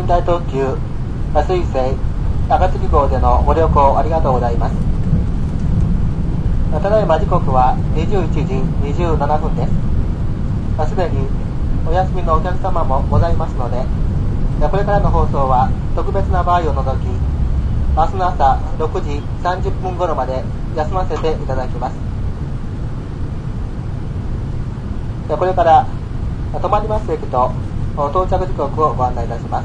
帯特急水星暁号でのご旅行ありがとうございます。ただいま時刻は21時27分です。すでにお休みのお客様もございますので、これからの放送は特別な場合を除き、明日の朝6時30分頃まで休ませていただきます。これから止まります駅と到着時刻をご案内いたします。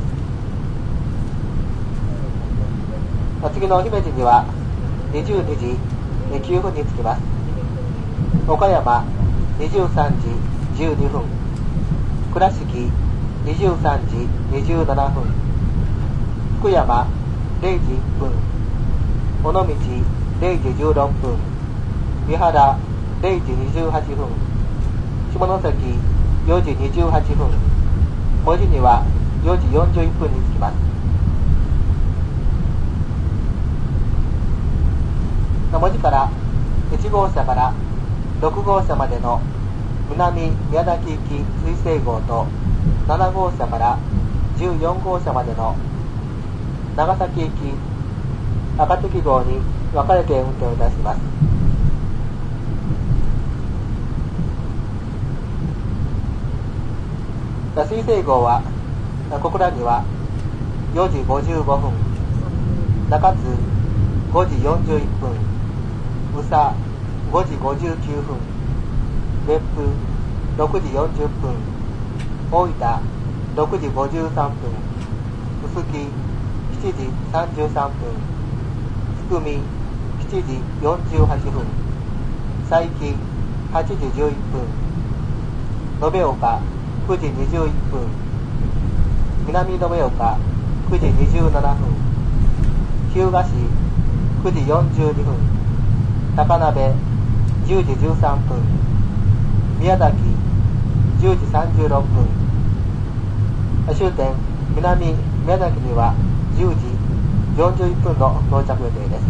次の姫路には22時9分に着きます。岡山23時12分、倉敷23時27分、福山0時1分、尾道0時16分、三原0時28分、下関4時28分、門司には4時41分に着きます。門司から1号車から6号車までの南宮崎行き水星号と7号車から14号車までの長崎行き暁号に分かれて運転いたします。水星号は小倉には4時55分、中津5時41分、宇佐5時59分、別府6時40分、大分6時53分、臼杵7時33分、福見7時48分、佐伯8時11分、延岡9時21分、南延岡9時27分、日向市9時42分、高鍋10時13分、宮崎10時36分、終点南宮崎には10時41分の到着予定です。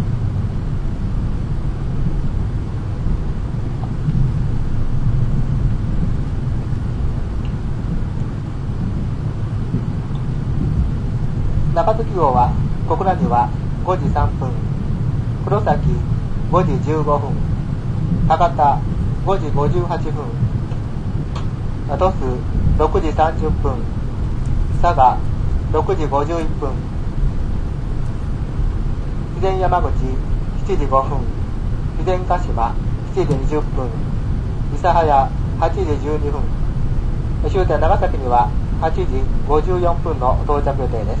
中津号は小倉には5時3分、黒崎5時15分、博多5時58分、鳥栖6時30分、佐賀6時51分、肥前山口7時5分、肥前鹿島7時20分、諫早8時12分、終点長崎には8時54分の到着予定です。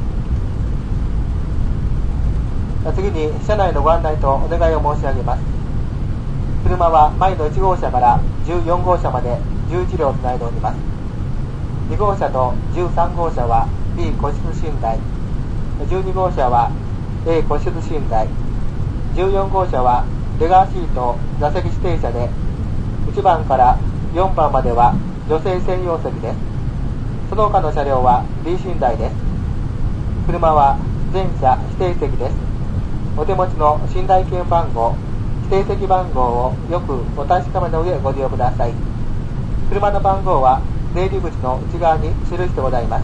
次に車内のご案内とお願いを申し上げます。車は前の1号車から14号車まで11両つないでおります。2号車と13号車は B 個室寝台、12号車は A 個室寝台、14号車はレガーシート座席指定車で、1番から4番までは女性専用席です。その他の車両は B 寝台です。車は全車指定席です。お手持ちの寝台券番号、指定席番号をよくお確かめの上ご利用ください。車の番号は出入り口の内側に記してございます。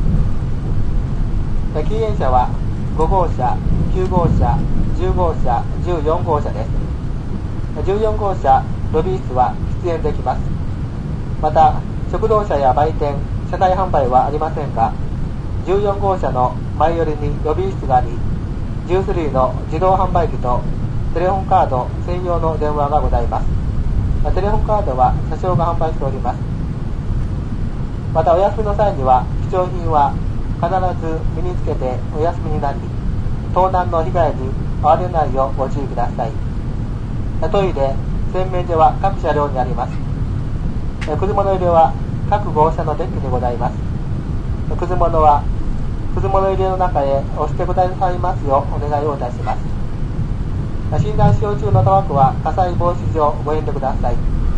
禁煙車は5号車、9号車、10号車、14号車です。14号車ロビー室は喫煙できます。また食堂車や売店、車内販売はありませんが、14号車の前寄りにロビー室があり、10種類の自動販売機とテレホンカード専用の電話がございます。テレホンカードは車掌が販売しております。またお休みの際には貴重品は必ず身につけてお休みになり、盗難の被害に遭われないようご注意ください。トイレ、洗面所は各車両にあります。くず物入れは各号車のデッキにございます。くず物はくず物入れの中へ押してくださいますようお願いをいたします。寝台使用中のタバコは火災防止上ご遠慮ください。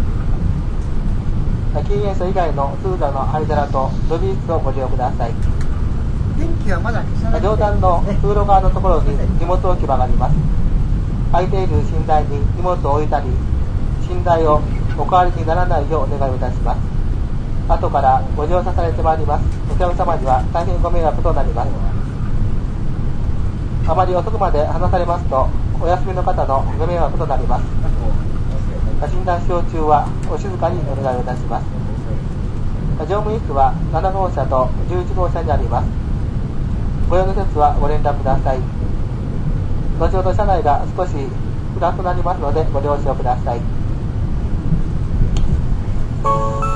禁煙車以外の通路の灰皿とロビー室をご利用ください。 電気はまだ消さない。 上段の通路側のところに荷物置き場があります。空いている寝台に荷物を置いたり、寝台をお代わりにならないようお願いをいたします。 後からご乗車されてまいりますお客様には大変ご迷惑となります。あまり遅くまで話されますとお休みの方のご迷惑となります。診断使用中はお静かにお願いをいたします。乗務員室は7号車と11号車にあります。ご用の説はご連絡ください。後ほど車内が少し暗くなりますのでご了承ください。